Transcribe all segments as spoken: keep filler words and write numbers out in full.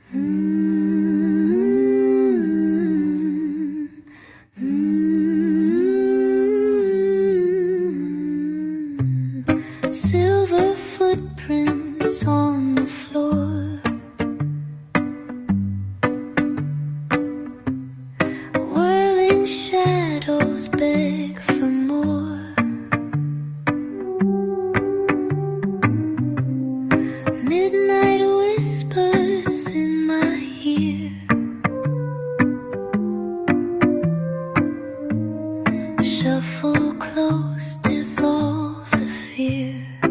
Silver footprints on the floor, whirling shadows beg for more. Midnight whispers in my ear, shuffle close, dissolve the fear.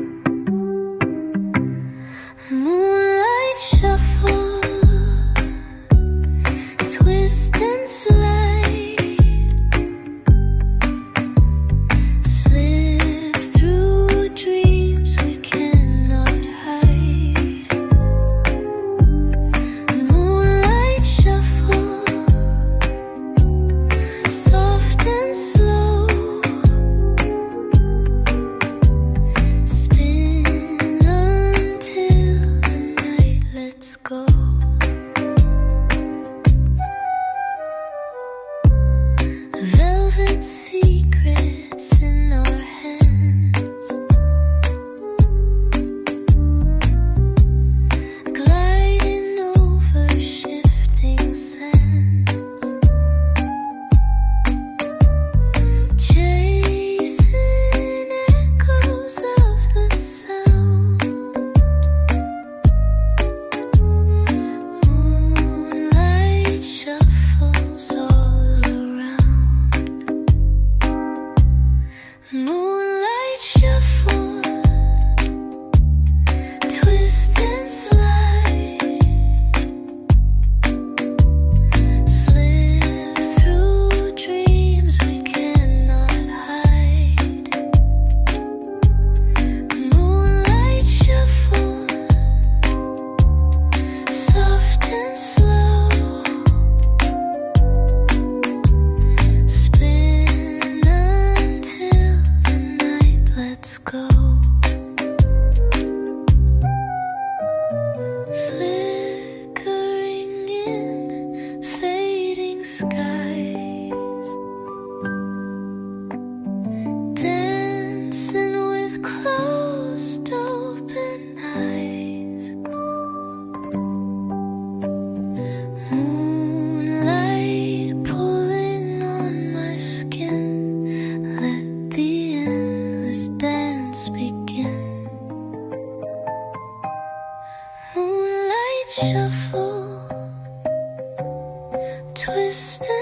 Moonlight shuffle, twist and slide, slip through dreams we cannot hide. Moonlight shuffle, soft and slow, spin until the night lets go. Velvet secrets in our hands, gliding over shifting sands, chasing echoes of the sound. Moonlight shuffles all around. Moonlight shuffle, twist and slide, slip through dreams we cannot hide. Moonlight shuffle, soft and slow, spin until the night lets go. Flickering in fading skies, dancing with closed open eyes. Moonlight pulling on my skin, let the endless dance begin. Moonlight shuffle, twist